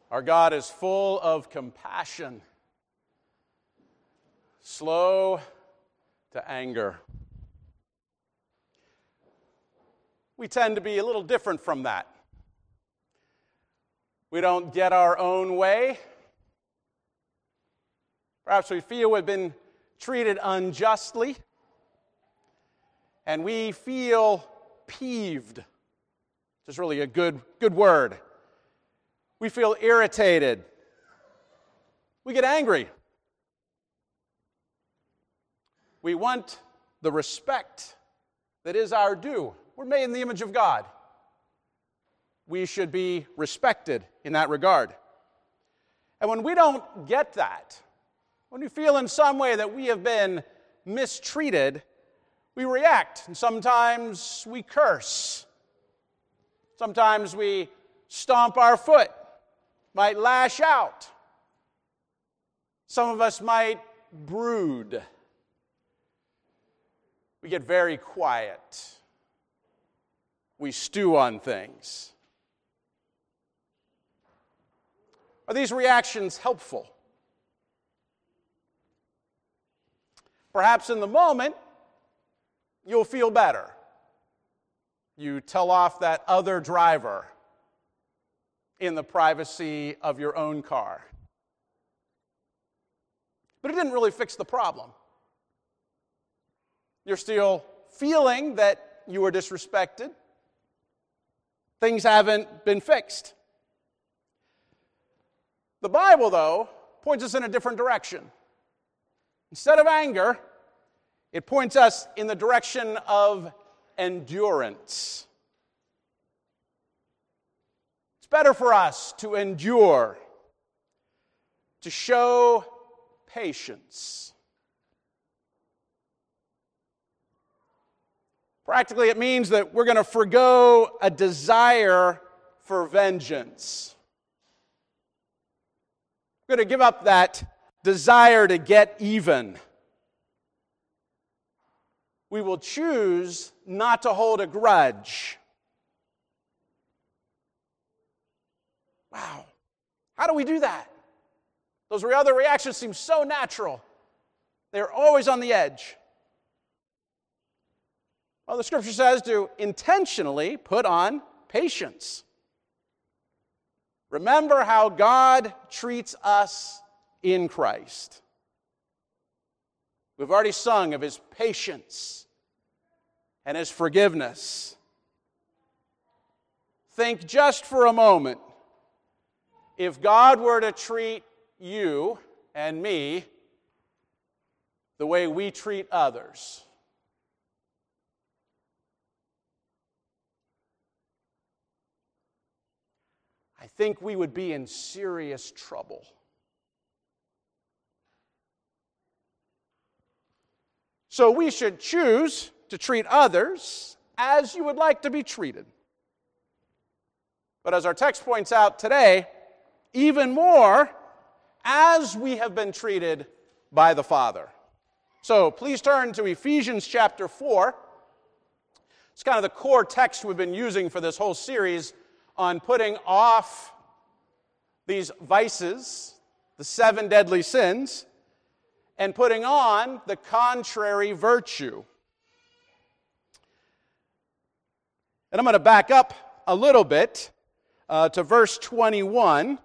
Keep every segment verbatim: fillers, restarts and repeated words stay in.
Our God is full of compassion, slow to anger. We tend to be a little different from that. We don't get our own way. Perhaps we feel we've been treated unjustly, and we feel peeved, which is really a good, good word. We feel irritated. We get angry. We want the respect that is our due. We're made in the image of God. We should be respected in that regard. And when we don't get that, when we feel in some way that we have been mistreated, we react. And sometimes we curse. Sometimes we stomp our foot, might lash out. Some of us might brood. We get very quiet. We stew on things. Are these reactions helpful? Perhaps in the moment, you'll feel better. You tell off that other driver in the privacy of your own car. But it didn't really fix the problem. You're still feeling that you were disrespected. Things haven't been fixed. The Bible, though, points us in a different direction. Instead of anger, it points us in the direction of endurance. It's better for us to endure, to show patience. Practically, it means that we're going to forgo a desire for vengeance. We're going to give up that desire to get even. We will choose not to hold a grudge. Wow. How do we do that? Those other reactions seem so natural. They're always on the edge. Well, the Scripture says to intentionally put on patience. Remember how God treats us in Christ. We've already sung of His patience and His forgiveness. Think just for a moment, if God were to treat you and me the way we treat others. I think we would be in serious trouble. So we should choose to treat others as you would like to be treated. But as our text points out today, even more as we have been treated by the Father. So please turn to Ephesians chapter four. It's kind of the core text we've been using for this whole series on putting off these vices, the seven deadly sins, and putting on the contrary virtue. And I'm going to back up a little bit uh, to verse twenty-one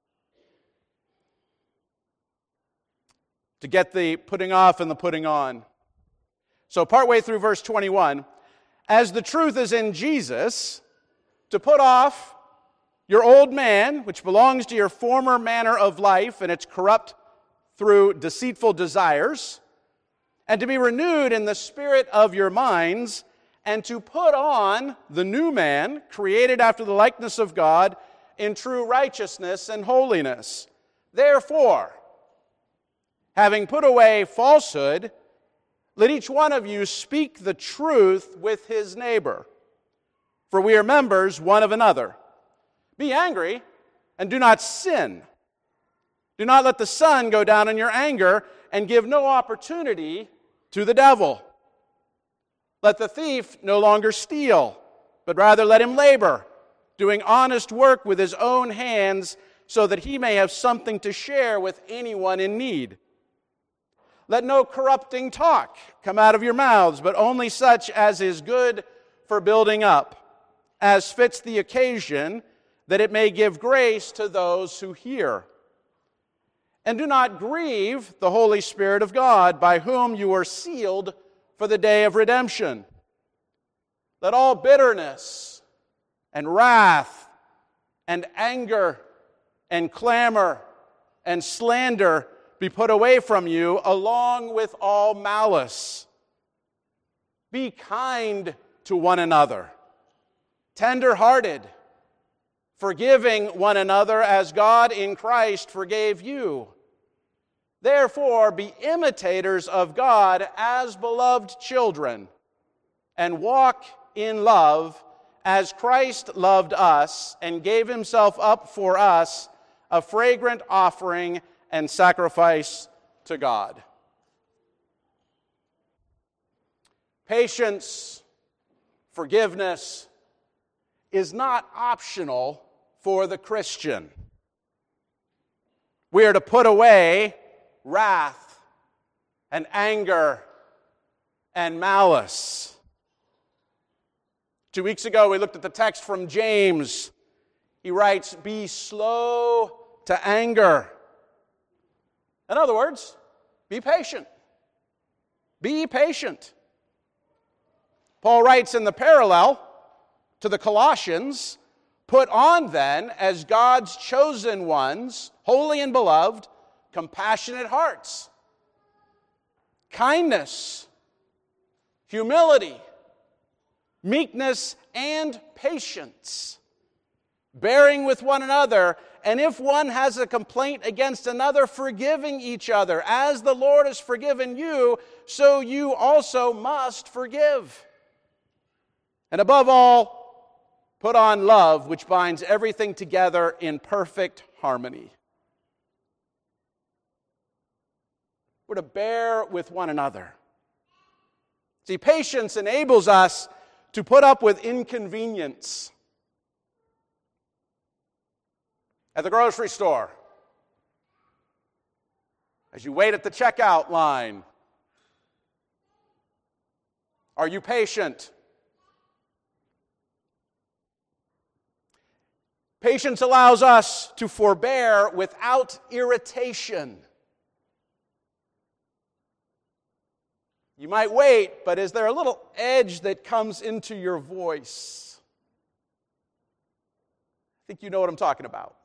to get the putting off and the putting on. So partway through verse twenty-one, as the truth is in Jesus, to put off your old man, which belongs to your former manner of life, and it's corrupt through deceitful desires, and to be renewed in the spirit of your minds, and to put on the new man, created after the likeness of God, in true righteousness and holiness. Therefore, having put away falsehood, let each one of you speak the truth with his neighbor, for we are members one of another. Be angry, and do not sin. Do not let the sun go down in your anger, and give no opportunity to the devil. Let the thief no longer steal, but rather let him labor, doing honest work with his own hands, so that he may have something to share with anyone in need. Let no corrupting talk come out of your mouths, but only such as is good for building up, as fits the occasion, that it may give grace to those who hear. And do not grieve the Holy Spirit of God, by whom you are sealed for the day of redemption. Let all bitterness and wrath and anger and clamor and slander be put away from you, along with all malice. Be kind to one another, tender-hearted, forgiving one another as God in Christ forgave you. Therefore, be imitators of God as beloved children, and walk in love as Christ loved us and gave himself up for us, a fragrant offering and sacrifice to God. Patience, forgiveness is not optional for the Christian. We are to put away wrath and anger and malice. Two weeks ago, we looked at the text from James. He writes, "Be slow to anger." In other words, be patient. Be patient. Paul writes in the parallel to the Colossians, "Put on then, as God's chosen ones, holy and beloved, compassionate hearts, kindness, humility, meekness, and patience, bearing with one another, and if one has a complaint against another, forgiving each other. As the Lord has forgiven you, so you also must forgive. And above all, put on love, which binds everything together in perfect harmony." We're to bear with one another. See, patience enables us to put up with inconvenience. At the grocery store, as you wait at the checkout line, are you patient? Patience allows us to forbear without irritation. You might wait, but is there a little edge that comes into your voice? I think you know what I'm talking about.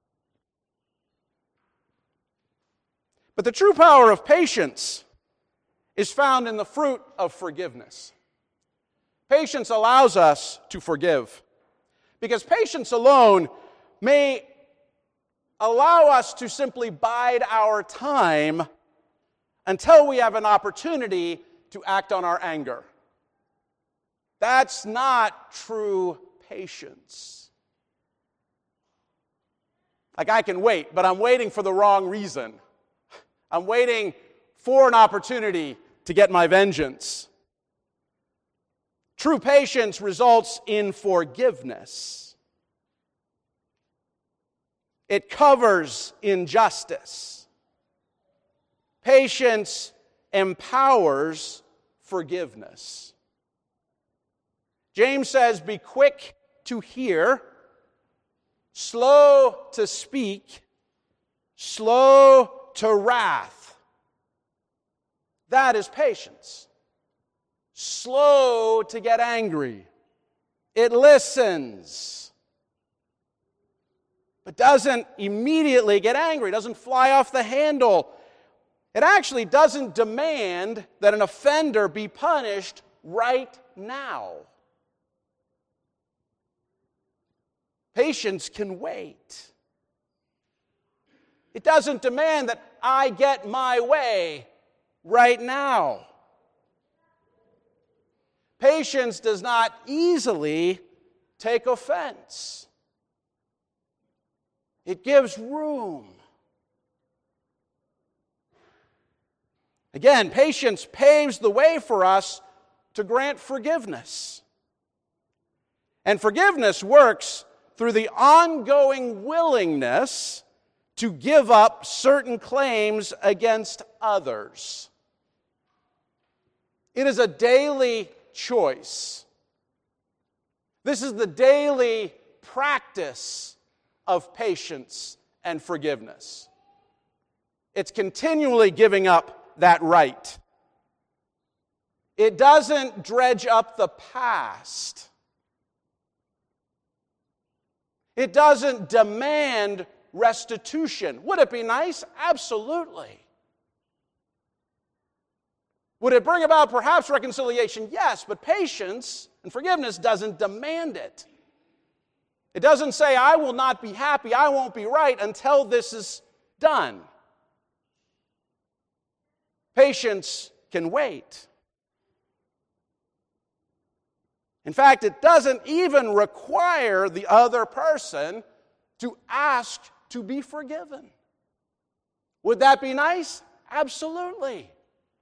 But the true power of patience is found in the fruit of forgiveness. Patience allows us to forgive, because patience alone may allow us to simply bide our time until we have an opportunity to act on our anger. That's not true patience. Like, I can wait, but I'm waiting for the wrong reason. I'm waiting for an opportunity to get my vengeance. True patience results in forgiveness. It covers injustice. Patience empowers forgiveness. James says, "Be quick to hear, slow to speak, slow to wrath." That is patience. Slow to get angry. It listens, but doesn't immediately get angry, doesn't fly off the handle. It actually doesn't demand that an offender be punished right now. Patience can wait. It doesn't demand that I get my way right now. Patience does not easily take offense. It gives room. Again, patience paves the way for us to grant forgiveness. And forgiveness works through the ongoing willingness to give up certain claims against others. It is a daily choice. This is the daily practice of patience and forgiveness. It's continually giving up that right. It doesn't dredge up the past. It doesn't demand restitution. Would it be nice? Absolutely. Would it bring about perhaps reconciliation? Yes, but patience and forgiveness doesn't demand it. It doesn't say, I will not be happy, I won't be right until this is done. Patience can wait. In fact, it doesn't even require the other person to ask to be forgiven. Would that be nice? Absolutely.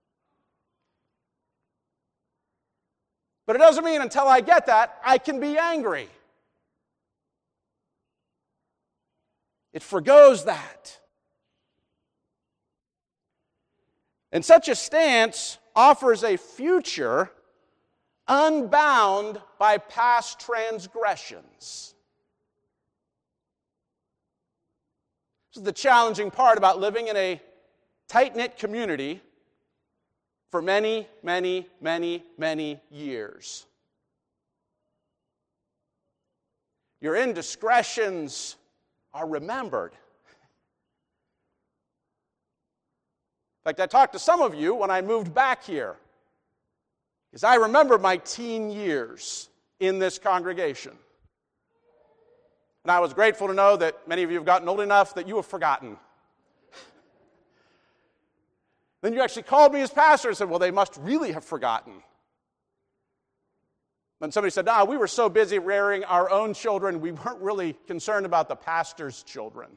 But it doesn't mean until I get that, I can be angry. It forgoes that. And such a stance offers a future unbound by past transgressions. This is the challenging part about living in a tight-knit community for many, many, many, many years. Your indiscretions are remembered. In fact, I talked to some of you when I moved back here, because I remember my teen years in this congregation. And I was grateful to know that many of you have gotten old enough that you have forgotten. Then you actually called me as pastor and said, well, they must really have forgotten. Then somebody said, no, we were so busy rearing our own children, we weren't really concerned about the pastor's children.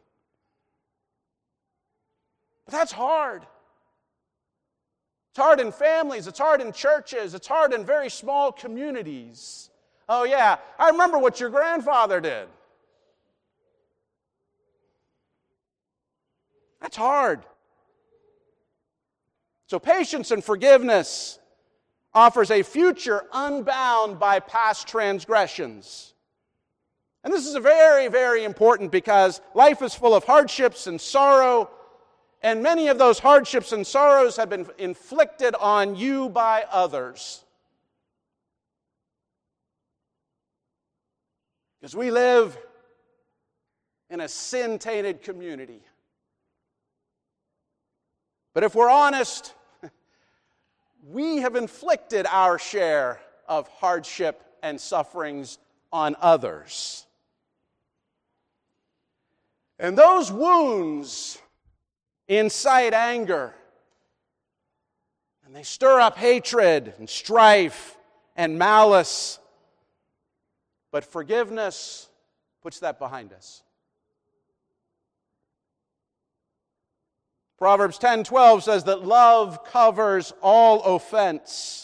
But that's hard. It's hard in families, it's hard in churches, it's hard in very small communities. Oh yeah, I remember what your grandfather did. That's hard. So patience and forgiveness offers a future unbound by past transgressions. And this is a very, very important because life is full of hardships and sorrow, and many of those hardships and sorrows have been inflicted on you by others. Because we live in a sin-tainted community. But if we're honest, we have inflicted our share of hardship and sufferings on others. And those wounds incite anger, and they stir up hatred and strife and malice. But forgiveness puts that behind us. Proverbs ten twelve says that love covers all offense.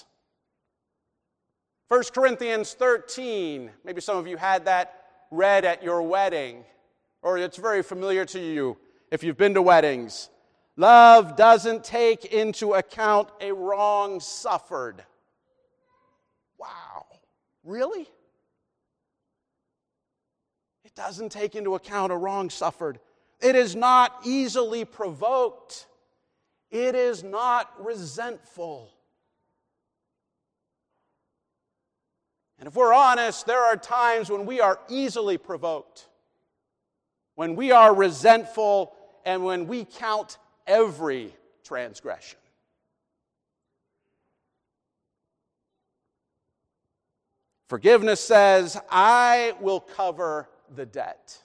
First Corinthians thirteen, maybe some of you had that read at your wedding, or it's very familiar to you if you've been to weddings. Love doesn't take into account a wrong suffered. Wow, really? It doesn't take into account a wrong suffered. It is not easily provoked. It is not resentful. And if we're honest, there are times when we are easily provoked, when we are resentful, and when we count every transgression. Forgiveness says, I will cover the debt.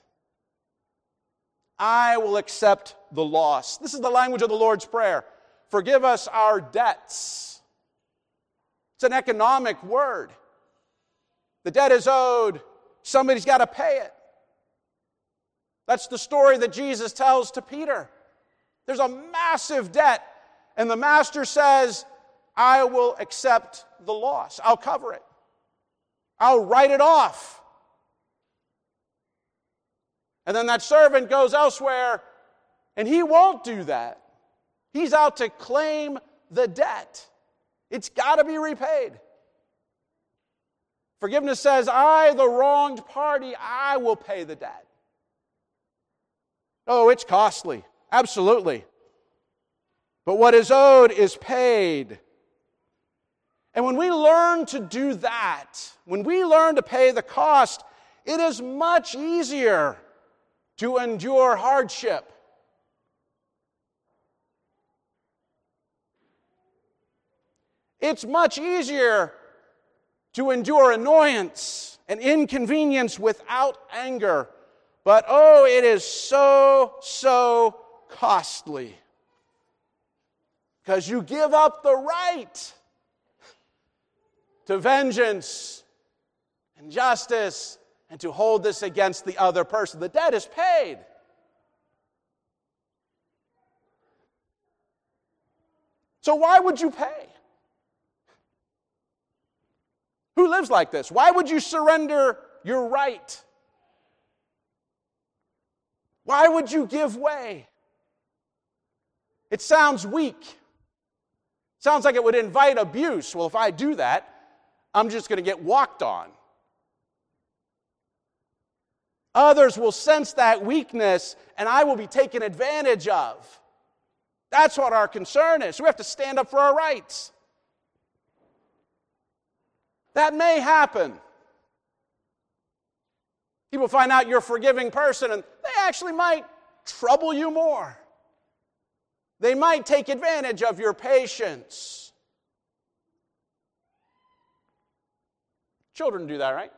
I will accept the loss. This is the language of the Lord's Prayer. Forgive us our debts. It's an economic word. The debt is owed. Somebody's got to pay it. That's the story that Jesus tells to Peter. There's a massive debt, and the master says, I will accept the loss. I'll cover it. I'll write it off. And then that servant goes elsewhere, and he won't do that. He's out to claim the debt. It's got to be repaid. Forgiveness says, I, the wronged party, I will pay the debt. Oh, it's costly. Absolutely. But what is owed is paid. And when we learn to do that, when we learn to pay the cost, it is much easier to endure hardship. It's much easier to endure annoyance and inconvenience without anger. But oh, it is so, so costly. Because you give up the right to vengeance and justice and to hold this against the other person. The debt is paid. So why would you pay? Who lives like this? Why would you surrender your right? Why would you give way? It sounds weak. Sounds like it would invite abuse. Well, if I do that, I'm just going to get walked on. Others will sense that weakness, and I will be taken advantage of. That's what our concern is. So we have to stand up for our rights. That may happen. People find out you're a forgiving person, and they actually might trouble you more. They might take advantage of your patience. Children do that, right?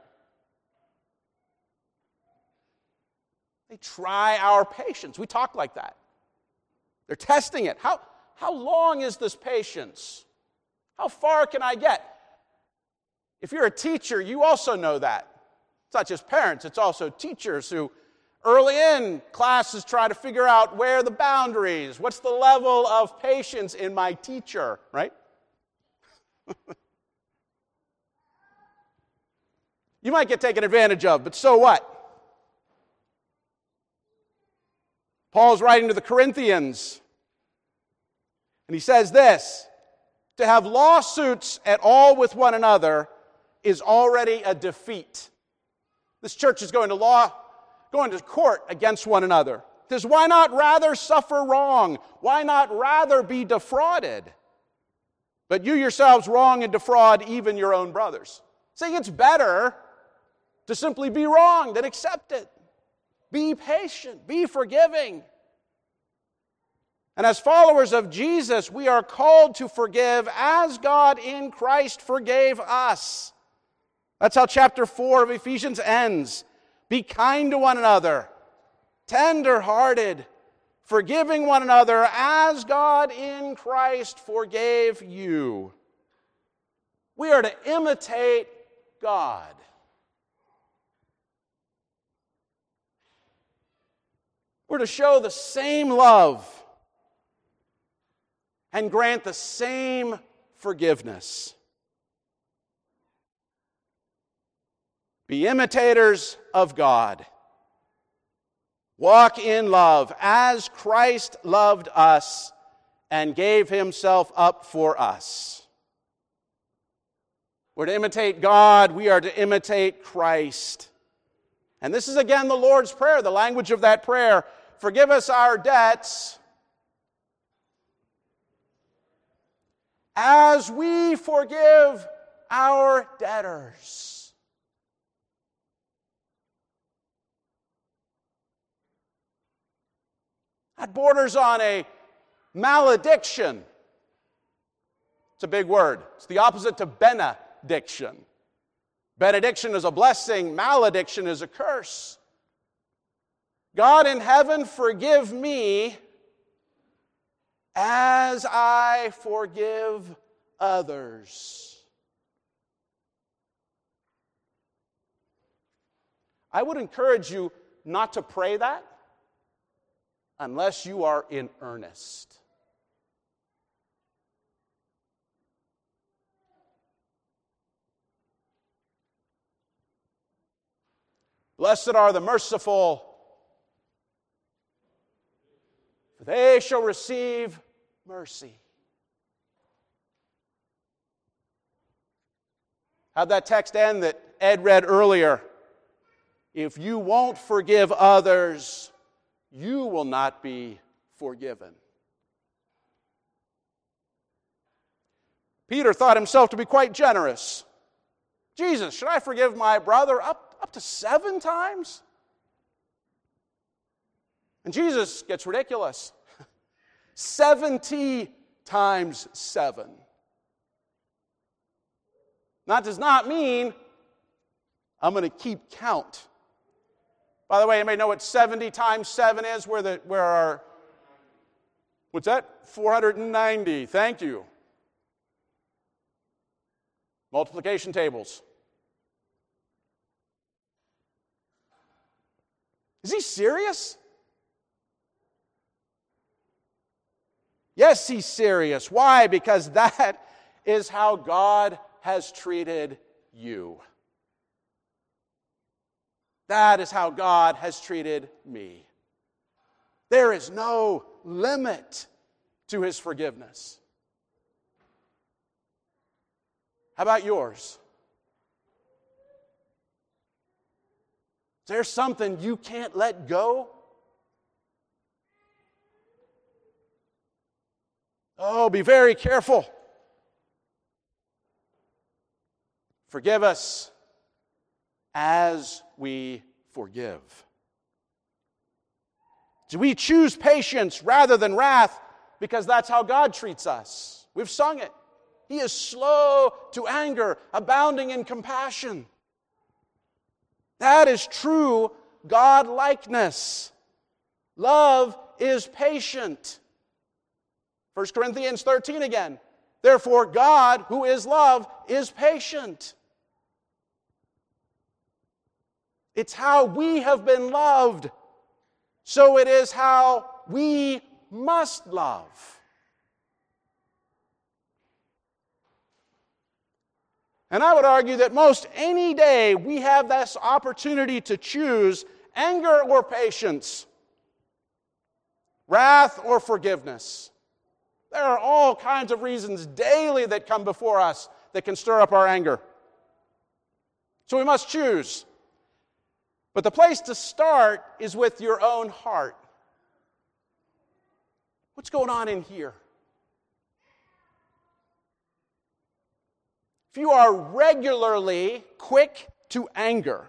They try our patience. We talk like that. They're testing it. How, how long is this patience? How far can I get? If you're a teacher, you also know that. It's not just parents, it's also teachers who early in classes try to figure out where are the boundaries, what's the level of patience in my teacher, right? You might get taken advantage of, but so what? Paul's writing to the Corinthians, and he says this, to have lawsuits at all with one another is already a defeat. This church is going to law, going to court against one another. It says, why not rather suffer wrong? Why not rather be defrauded? But you yourselves wrong and defraud even your own brothers. Saying it's better to simply be wrong than accept it. Be patient, be forgiving. And as followers of Jesus, we are called to forgive as God in Christ forgave us. That's how chapter four of Ephesians ends. Be kind to one another, tender-hearted, forgiving one another as God in Christ forgave you. We are to imitate God. We're to show the same love and grant the same forgiveness. Be imitators of God. Walk in love as Christ loved us and gave himself up for us. We're to imitate God. We are to imitate Christ. And this is again the Lord's Prayer, the language of that prayer. Forgive us our debts as we forgive our debtors. That borders on a malediction. It's a big word. It's the opposite to benediction. Benediction is a blessing. Malediction is a curse. God in heaven, forgive me as I forgive others. I would encourage you not to pray that unless you are in earnest. Blessed are the merciful, they shall receive mercy. How'd that text end that Ed read earlier? If you won't forgive others, you will not be forgiven. Peter thought himself to be quite generous. Jesus, should I forgive my brother up, up to seven times? And Jesus gets ridiculous. Seventy times seven. That does not mean I'm going to keep count. By the way, anybody know what seventy times seven is? Where the where our what's that? four hundred ninety. Thank you. Multiplication tables. Is he serious? Yes, he's serious. Why? Because that is how God has treated you. That is how God has treated me. There is no limit to his forgiveness. How about yours? Is there something you can't let go? Oh, be very careful. Forgive us as we forgive. Do we choose patience rather than wrath because that's how God treats us? We've sung it. He is slow to anger, abounding in compassion. That is true God-likeness. Love is patient. First Corinthians thirteen again. Therefore, God, who is love, is patient. It's how we have been loved. So it is how we must love. And I would argue that most any day we have this opportunity to choose anger or patience, wrath or forgiveness. There are all kinds of reasons daily that come before us that can stir up our anger. So we must choose. But the place to start is with your own heart. What's going on in here? If you are regularly quick to anger,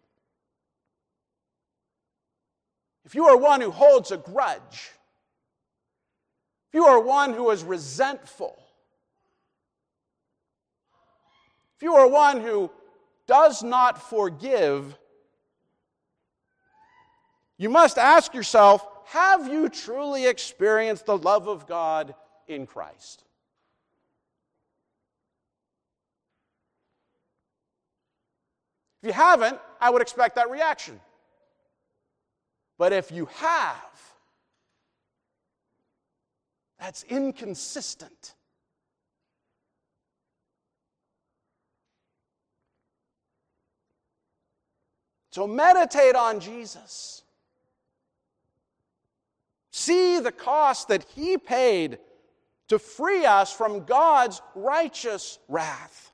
if you are one who holds a grudge, if you are one who is resentful, if you are one who does not forgive, you must ask yourself, have you truly experienced the love of God in Christ? If you haven't, I would expect that reaction. But if you have, that's inconsistent. So meditate on Jesus. See the cost that he paid to free us from God's righteous wrath.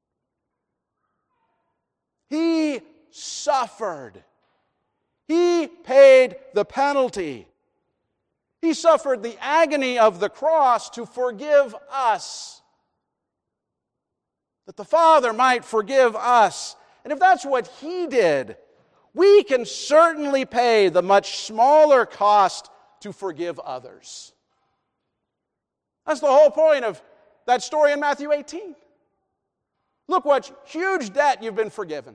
He suffered. He paid the penalty. He suffered the agony of the cross to forgive us, that the Father might forgive us. And if that's what he did, we can certainly pay the much smaller cost to forgive others. That's the whole point of that story in Matthew eighteen. Look what huge debt you've been forgiven.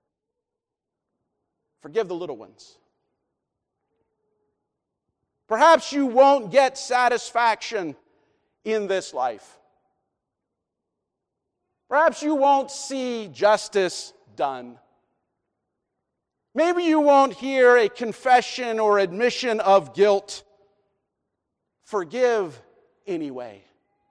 Forgive the little ones. Perhaps you won't get satisfaction in this life. Perhaps you won't see justice done. Maybe you won't hear a confession or admission of guilt. Forgive anyway.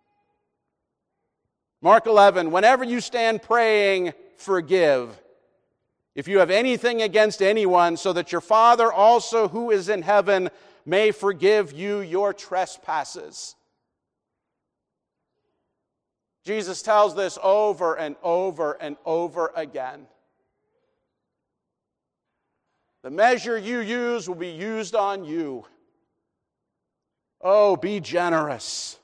Mark eleven, whenever you stand praying, forgive. If you have anything against anyone, so that your Father also who is in heaven may forgive you your trespasses. Jesus tells this over and over and over again. The measure you use will be used on you. Oh, be generous.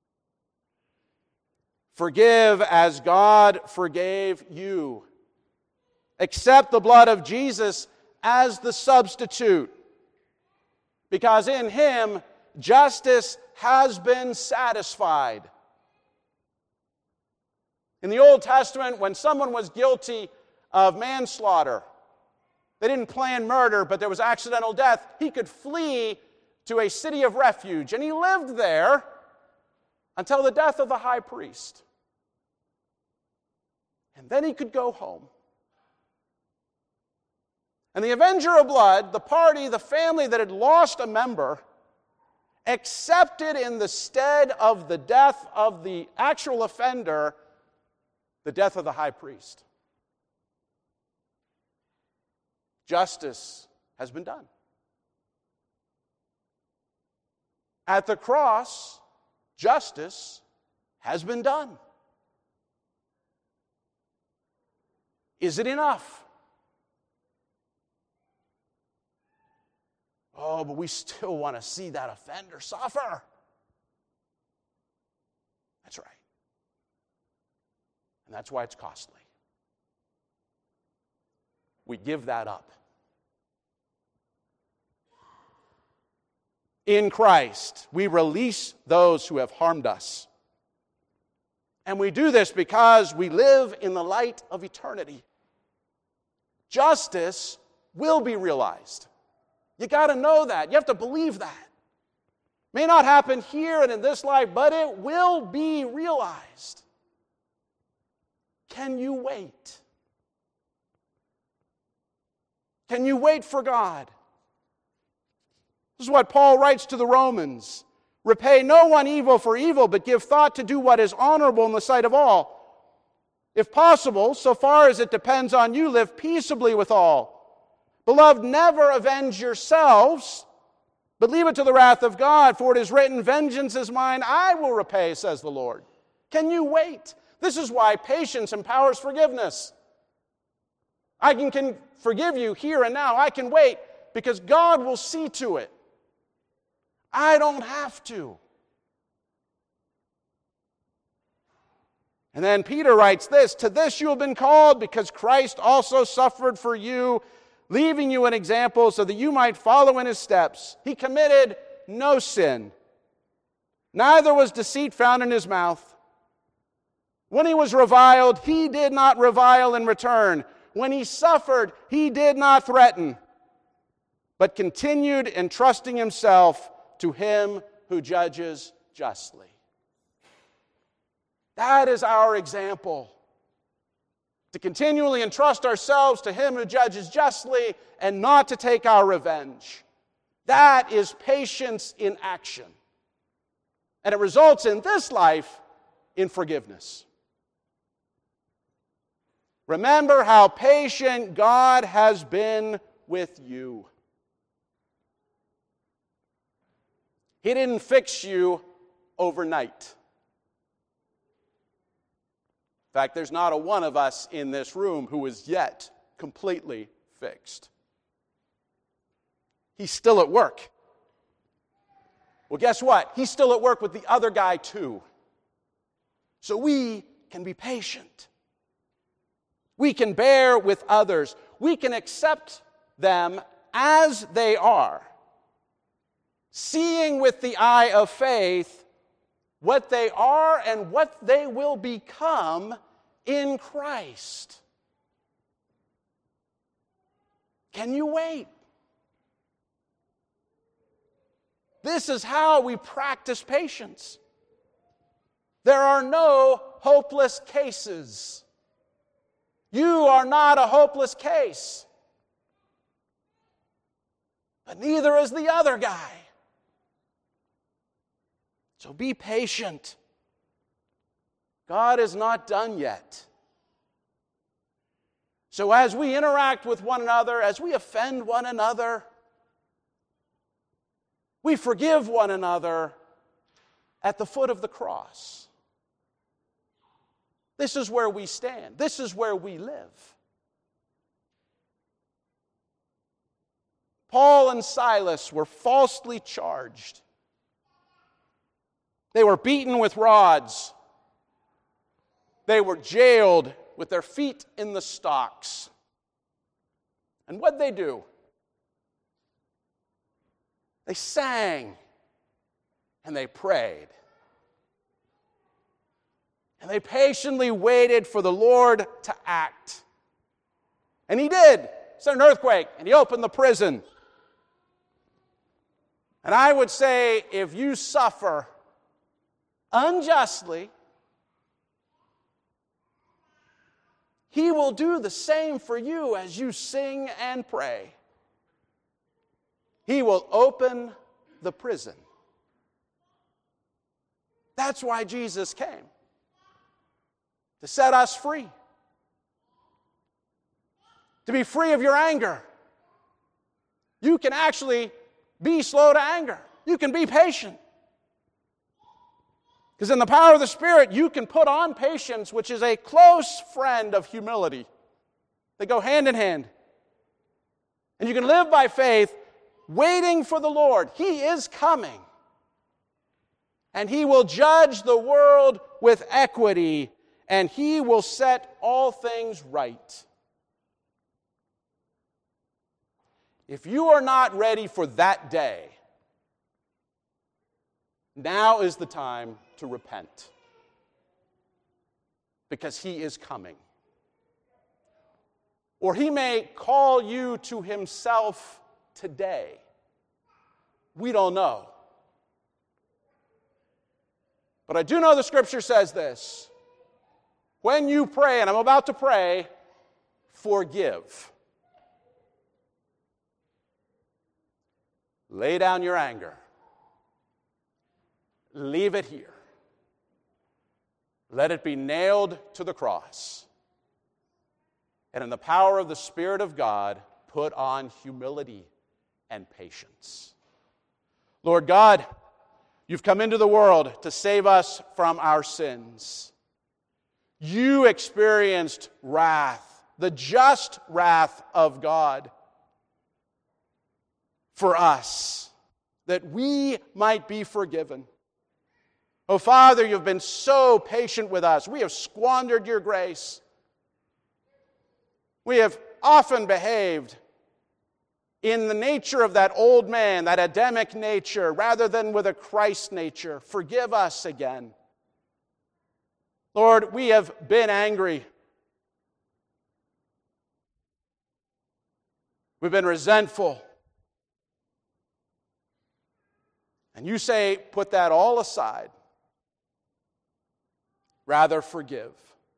Forgive as God forgave you. Accept the blood of Jesus as the substitute, because in Him justice has been satisfied. In the Old Testament, when someone was guilty of manslaughter, they didn't plan murder, but there was accidental death, he could flee to a city of refuge, and he lived there until the death of the high priest. And then he could go home. And the Avenger of Blood, the party, the family that had lost a member, accepted in the stead of the death of the actual offender, the death of the high priest. Justice has been done. At the cross, justice has been done. Is it enough? Oh, but we still want to see that offender suffer. That's right. And that's why it's costly. We give that up. In Christ, we release those who have harmed us. And we do this because we live in the light of eternity. Justice will be realized. You got to know that. You have to believe that. May not happen here and in this life, but it will be realized. Can you wait? Can you wait for God? This is what Paul writes to the Romans. Repay no one evil for evil, but give thought to do what is honorable in the sight of all. If possible, so far as it depends on you, live peaceably with all. Beloved, never avenge yourselves, but leave it to the wrath of God, for it is written, vengeance is mine, I will repay, says the Lord. Can you wait? This is why patience empowers forgiveness. I can, can forgive you here and now. I can wait because God will see to it. I don't have to. And then Peter writes this, to this you have been called because Christ also suffered for you, leaving you an example so that you might follow in his steps. He committed no sin. Neither was deceit found in his mouth. When he was reviled, he did not revile in return. When he suffered, he did not threaten, but continued entrusting himself to him who judges justly. That is our example. To continually entrust ourselves to him who judges justly and not to take our revenge. That is patience in action. And it results in this life in forgiveness. Remember how patient God has been with you. He didn't fix you overnight. In fact, there's not a one of us in this room who is yet completely fixed. He's still at work. Well, guess what? He's still at work with the other guy too. So we can be patient. We can bear with others. We can accept them as they are, seeing with the eye of faith what they are and what they will become in Christ. Can you wait? This is how we practice patience. There are no hopeless cases. You are not a hopeless case. But neither is the other guy. So be patient. God is not done yet. So as we interact with one another, as we offend one another, We forgive one another at the foot of the cross. This is where we stand. This is where we live. Paul and Silas were falsely charged. They were beaten with rods. They were jailed with their feet in the stocks. And what'd they do? They sang and they prayed. And they patiently waited for the Lord to act. And He did. He sent an earthquake and He opened the prison. And I would say, if you suffer unjustly, He will do the same for you as you sing and pray. He will open the prison. That's why Jesus came. To set us free. To be free of your anger. You can actually be slow to anger. You can be patient. Because in the power of the Spirit, you can put on patience, which is a close friend of humility. They go hand in hand. And you can live by faith, waiting for the Lord. He is coming. And He will judge the world with equity, and He will set all things right. If you are not ready for that day, now is the time to repent. Because He is coming. Or He may call you to Himself today. We don't know. But I do know the Scripture says this. When you pray, and I'm about to pray, forgive. Lay down your anger. Leave it here. Let it be nailed to the cross. And in the power of the Spirit of God, put on humility and patience. Lord God, You've come into the world to save us from our sins. You experienced wrath, the just wrath of God for us, that we might be forgiven. Oh, Father, You've been so patient with us. We have squandered Your grace. We have often behaved in the nature of that old man, that Adamic nature, rather than with a Christ nature. Forgive us again. Lord, we have been angry. We've been resentful. And You say, put that all aside. Rather, forgive.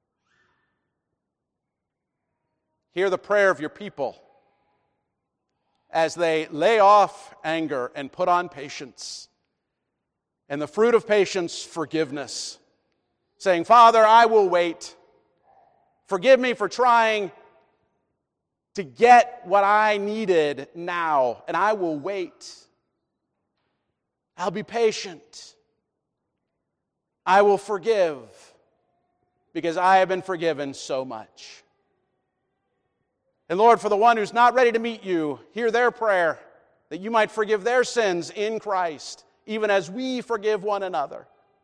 Hear the prayer of Your people as they lay off anger and put on patience. And the fruit of patience, forgiveness. Saying, Father, I will wait. Forgive me for trying to get what I needed now, and I will wait. I'll be patient. I will forgive because I have been forgiven so much. And Lord, for the one who's not ready to meet You, hear their prayer that You might forgive their sins in Christ, even as we forgive one another.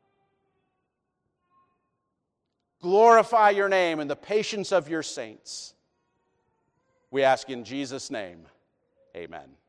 Glorify Your name in the patience of Your saints. We ask in Jesus' name, amen.